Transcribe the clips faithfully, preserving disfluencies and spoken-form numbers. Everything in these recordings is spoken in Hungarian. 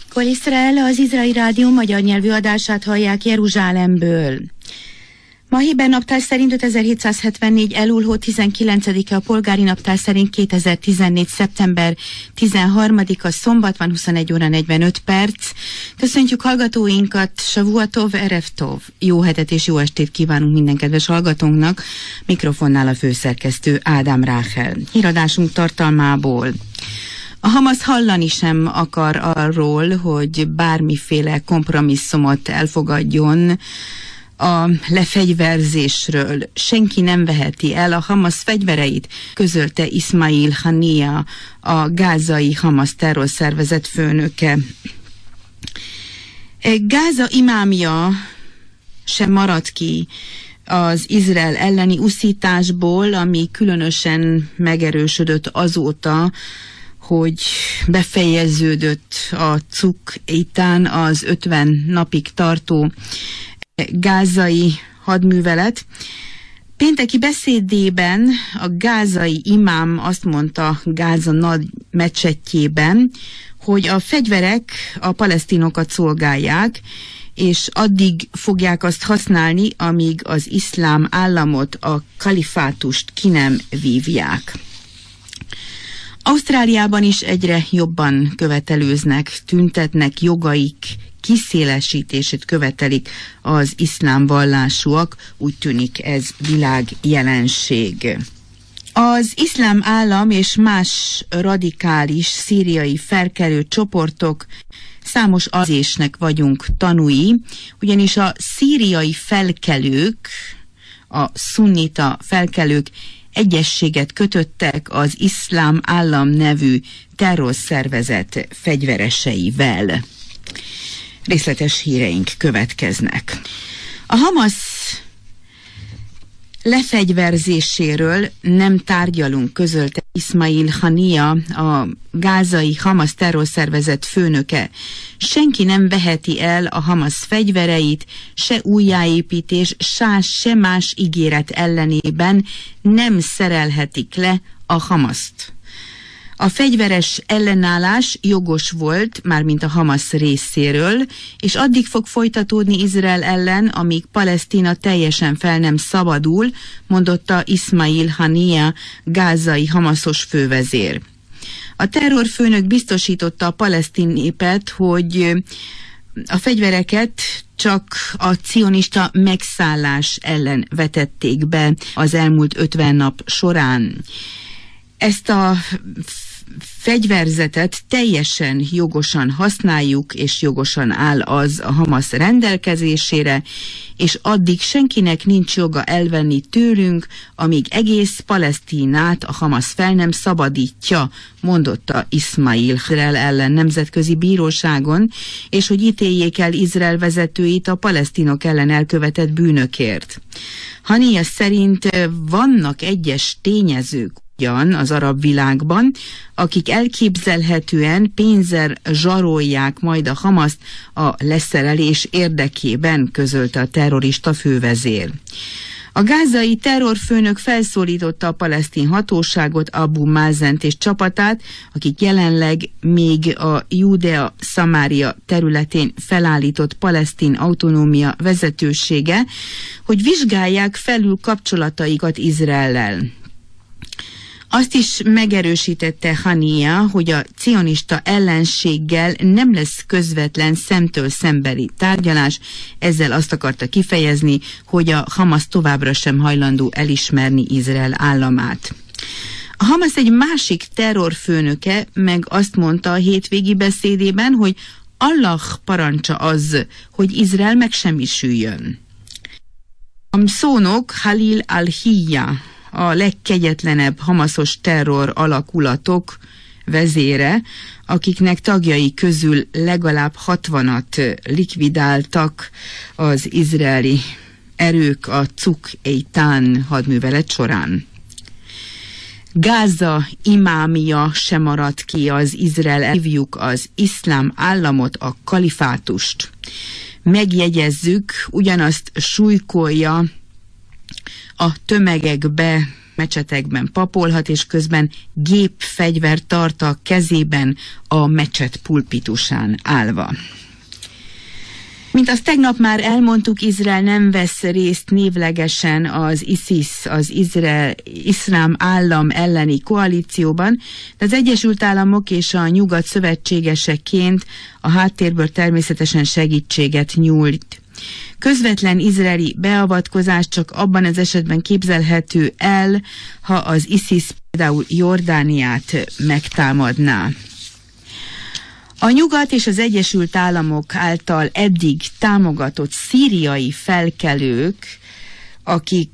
Kol Iszrael, az Izraeli Rádió magyar nyelvű adását hallják Jeruzsálemből. Ma héber naptár szerint ötezer-hétszázhetvennégy Elul hó tizenkilencedike, a polgári naptár szerint kétezer-tizennégy szeptember tizenharmadika, szombat van, huszonegy óra negyvenöt perc. Köszöntjük hallgatóinkat, Shavuatov, Erev Tov. Jó hetet és jó estét kívánunk minden kedves hallgatónknak. Mikrofonnál a főszerkesztő Ádám Ráhel. Híradásunk tartalmából. A Hamasz hallani sem akar arról, hogy bármiféle kompromisszumot elfogadjon a lefegyverzésről. Senki nem veheti el a Hamasz fegyvereit, közölte Ismail Hania, a gázai Hamasz terrorszervezet főnöke. Gáza imámja sem maradt ki az Izrael elleni uszításból, ami különösen megerősödött azóta, hogy befejeződött a Cuk Eitan, az ötven napig tartó gázai hadművelet. Pénteki beszédében a gázai imám azt mondta Gáza nagy mecsetjében, hogy a fegyverek a palesztinokat szolgálják, és addig fogják azt használni, amíg az iszlám államot, a kalifátust ki nem vívják. Ausztráliában is egyre jobban követelőznek, tüntetnek, jogaik kiszélesítését követelik az iszlám vallásúak, úgy tűnik ez világjelenség. Az iszlám állam és más radikális szíriai felkelő csoportok számos azésnek vagyunk tanúi, ugyanis a szíriai felkelők, a szunnita felkelők egyességet kötöttek az Iszlám Állam nevű terrorszervezet fegyvereseivel. Részletes híreink következnek. A Hamasz lefegyverzéséről nem tárgyalunk, közölte Ismail Hania, a gázai Hamasz terrorszervezet főnöke. Senki nem veheti el a Hamasz fegyvereit, se újjáépítés, se, se más ígéret ellenében nem szerelhetik le a Hamaszt. A fegyveres ellenállás jogos volt, mármint a Hamasz részéről, és addig fog folytatódni Izrael ellen, amíg Palesztina teljesen fel nem szabadul, mondotta Ismail Hania, gázai hamaszos fővezér. A terrorfőnök biztosította a palesztin népet, hogy a fegyvereket csak a cionista megszállás ellen vetették be az elmúlt ötven nap során. Ezt a fegyverzetet teljesen jogosan használjuk, és jogosan áll az a Hamasz rendelkezésére, és addig senkinek nincs joga elvenni tőlünk, amíg egész Palesztinát a Hamasz fel nem szabadítja, mondotta Ismail Izrael ellen nemzetközi bíróságon, és hogy ítéljék el Izrael vezetőit a palesztinok ellen elkövetett bűnökért. Hania szerint vannak egyes tényezők az arab világban, akik elképzelhetően pénzzel zsarolják majd a Hamaszt a leszerelés érdekében, közölte a terrorista fővezér. A gázai terrorfőnök felszólította a palesztin hatóságot, Abu Mázent és csapatát, akik jelenleg még a Judea-Szamária területén felállított palesztin autonómia vezetősége, hogy vizsgálják felül kapcsolataikat Izraellel. Azt is megerősítette Hania, hogy a cionista ellenséggel nem lesz közvetlen szemtől szembeni tárgyalás, ezzel azt akarta kifejezni, hogy a Hamasz továbbra sem hajlandó elismerni Izrael államát. A Hamasz egy másik terrorfőnöke meg azt mondta a hétvégi beszédében, hogy Allah parancsa az, hogy Izrael megsemmisüljön. A szónok Halil al-Hiyya, a legkegyetlenebb hamaszos terror alakulatok vezére, akiknek tagjai közül legalább hatvanat likvidáltak az izraeli erők a Cuk Eitan hadművelet során. Gáza imámja sem maradt ki, az Izrael, hívjuk az iszlám államot, a kalifátust. Megjegyezzük, ugyanazt súlykolja a tömegekbe mecsetekben papolhat, és közben gépfegyvert tart a kezében a mecset pulpitusán állva. Mint azt tegnap már elmondtuk, Izrael nem vesz részt névlegesen az ISIS, az Izrael, iszlám állam elleni koalícióban, de az Egyesült Államok és a nyugat szövetségeseként a háttérből természetesen segítséget nyújt. Közvetlen izraeli beavatkozás csak abban az esetben képzelhető el, ha az ISIS például Jordániát megtámadná. A nyugat és az Egyesült Államok által eddig támogatott szíriai felkelők, akik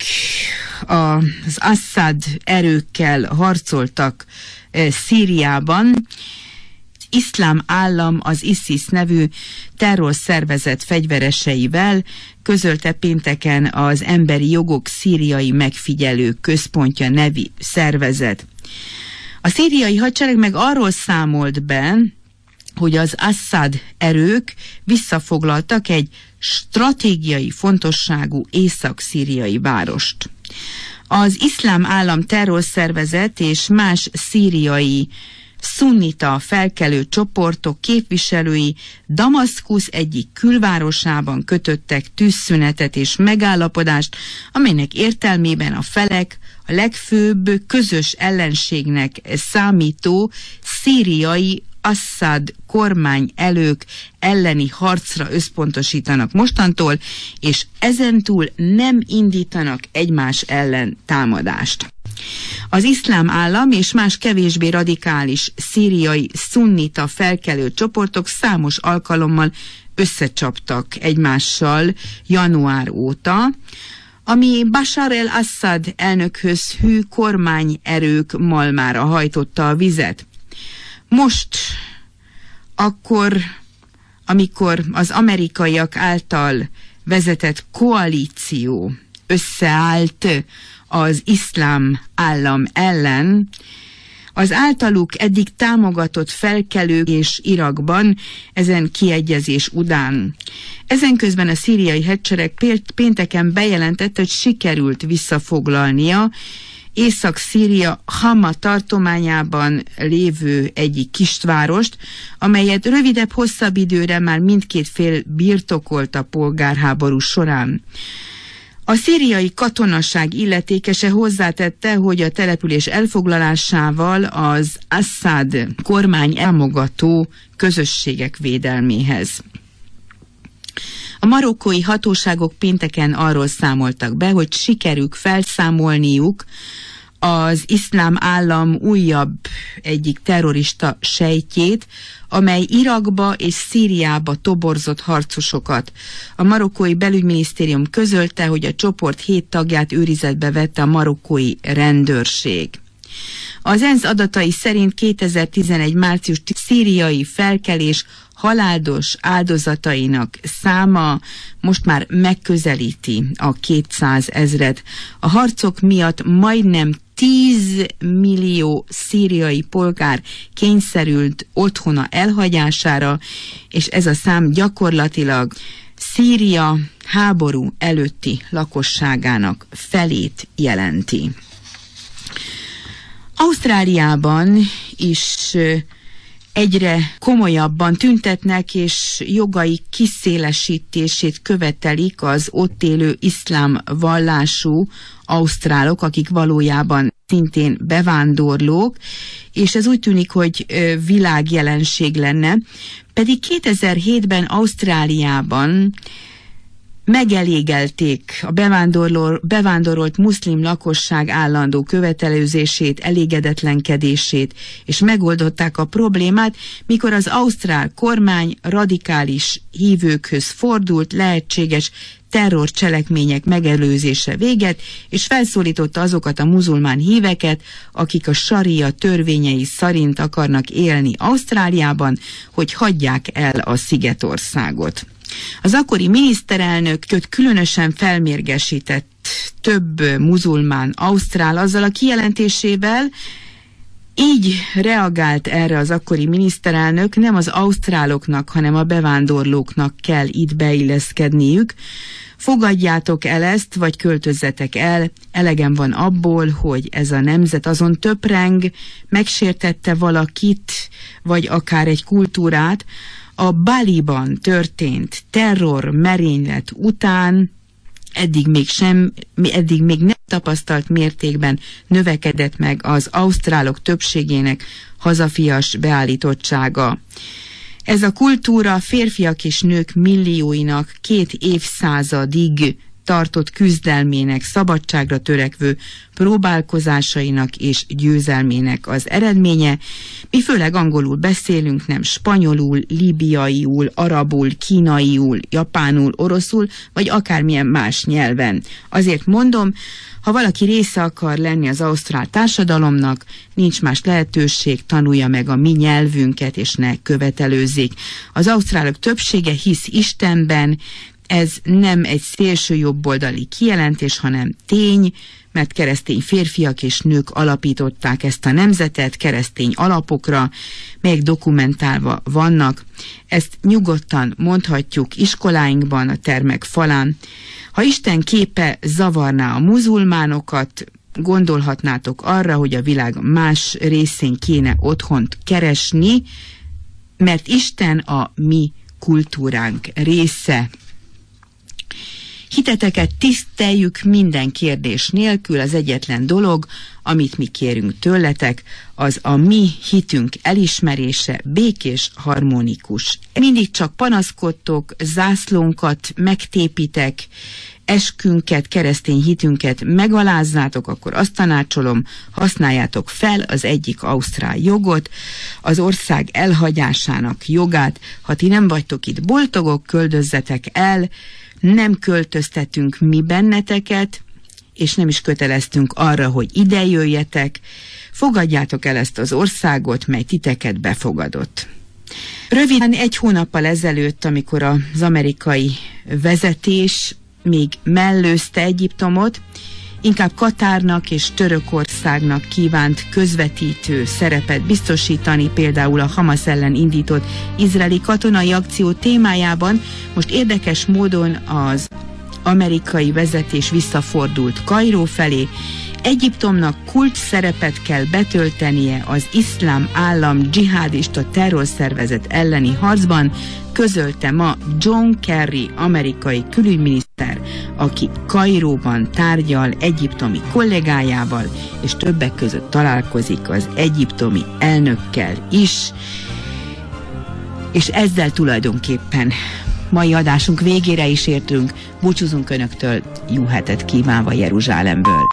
az Assad erőkkel harcoltak Szíriában, iszlám állam az ISIS nevű terrorszervezet fegyvereseivel közölte pénteken az Emberi Jogok Szíriai Megfigyelő Központja nevű szervezet. A szíriai hadsereg meg arról számolt be, hogy az Assad erők visszafoglaltak egy stratégiai fontosságú észak-szíriai várost. Az iszlám állam terrorszervezet és más szíriai szunnita felkelő csoportok képviselői Damaszkusz egyik külvárosában kötöttek tűzszünetet és megállapodást, amelynek értelmében a felek a legfőbb közös ellenségnek számító szíriai Assad kormány elők elleni harcra összpontosítanak mostantól, és ezentúl nem indítanak egymás ellen támadást. Az iszlám állam és más kevésbé radikális szíriai szunnita felkelő csoportok számos alkalommal összecsaptak egymással január óta, ami Bashar el-Assad elnökhöz hű kormányerők malmára hajtotta a vizet. Most, akkor, amikor az amerikaiak által vezetett koalíció összeállt az iszlám állam ellen, az általuk eddig támogatott felkelők és Irakban ezen kiegyezés után. Ezen közben a szíriai hadsereg pénteken bejelentette, hogy sikerült visszafoglalnia Észak-Szíria Hama tartományában lévő egyik kisvárost, amelyet rövidebb-hosszabb időre már mindkét fél birtokolt a polgárháború során. A szíriai katonaság illetékese hozzátette, hogy a település elfoglalásával az Assad kormány támogató közösségek védelméhez. A marokkói hatóságok pénteken arról számoltak be, hogy sikerük felszámolniuk az iszlám állam újabb egyik terrorista sejtjét, amely Irakba és Szíriába toborzott harcosokat. A marokkói belügyminisztérium közölte, hogy a csoport hét tagját őrizetbe vette a marokkói rendőrség. Az ENSZ adatai szerint kétezer-tizenegy március szíriai felkelés haláldos áldozatainak száma most már megközelíti a kétszázezret. A harcok miatt majdnem tíz millió szíriai polgár kényszerült otthona elhagyására, és ez a szám gyakorlatilag Szíria háború előtti lakosságának felét jelenti. Ausztráliában is egyre komolyabban tüntetnek, és jogai kiszélesítését követelik az ott élő iszlám vallású ausztrálok, akik valójában szintén bevándorlók, és ez úgy tűnik, hogy világjelenség lenne, pedig kétezer-hétben Ausztráliában megelégelték a bevándorolt muszlim lakosság állandó követelőzését, elégedetlenkedését, és megoldották a problémát, mikor az ausztrál kormány radikális hívőkhöz fordult lehetséges terrorcselekmények megelőzése véget, és felszólította azokat a muzulmán híveket, akik a saria törvényei szerint akarnak élni Ausztráliában, hogy hagyják el a szigetországot. Az akkori miniszterelnököt különösen felmérgesített több muzulmán ausztrál azzal a kijelentésével, így reagált erre az akkori miniszterelnök, nem az ausztráloknak, hanem a bevándorlóknak kell itt beilleszkedniük, Fogadjátok el ezt, vagy költözzetek el, elegem van abból, hogy ez a nemzet azon töpreng, megsértette valakit, vagy akár egy kultúrát. A Baliban történt terror merénylet után eddig még, sem, eddig még nem tapasztalt mértékben növekedett meg az ausztrálok többségének hazafias beállítottsága. Ez a kultúra férfiak és nők millióinak két évszázadig tartott küzdelmének, szabadságra törekvő próbálkozásainak és győzelmének az eredménye. Mi főleg angolul beszélünk, nem spanyolul, líbiaiul, arabul, kínaiul, japánul, oroszul, vagy akármilyen más nyelven. Azért mondom, ha valaki része akar lenni az ausztrál társadalomnak, nincs más lehetőség, tanulja meg a mi nyelvünket, és ne követelőzzék. Az ausztrálok többsége hisz Istenben, ez nem egy szélső jobboldali kijelentés, hanem tény, mert keresztény férfiak és nők alapították ezt a nemzetet keresztény alapokra, melyek dokumentálva vannak. Ezt nyugodtan mondhatjuk iskoláinkban, a termek falán. Ha Isten képe zavarná a muzulmánokat, gondolhatnátok arra, hogy a világ más részén kéne otthont keresni, mert Isten a mi kultúránk része. Hiteteket tiszteljük minden kérdés nélkül, az egyetlen dolog, amit mi kérünk tőletek, az a mi hitünk elismerése, békés, harmonikus. Mindig csak panaszkodtok, zászlónkat megtépitek, eskünket, keresztény hitünket megalázzátok, akkor azt tanácsolom, használjátok fel az egyik ausztrál jogot, az ország elhagyásának jogát. Ha ti nem vagytok itt boldogok, költözzetek el, nem költöztetünk mi benneteket, és nem is köteleztünk arra, hogy ide jöjjetek. Fogadjátok el ezt az országot, mely titeket befogadott. Röviden egy hónappal ezelőtt, amikor az amerikai vezetés még mellőzte Egyiptomot, inkább Katárnak és Törökországnak kívánt közvetítő szerepet biztosítani, például a Hamas ellen indított izraeli katonai akció témájában. Most érdekes módon az amerikai vezetés visszafordult Kairó felé. Egyiptomnak kulcs szerepet kell betöltenie az iszlám állam dzsihádista terrorszervezet elleni harcban, közölte ma John Kerry, amerikai külügyminiszter, aki Kairóban tárgyal egyiptomi kollégájával, és többek között találkozik az egyiptomi elnökkel is. És ezzel tulajdonképpen mai adásunk végére is értünk. Búcsúzunk Önöktől, jó hetet kívánva Jeruzsálemből.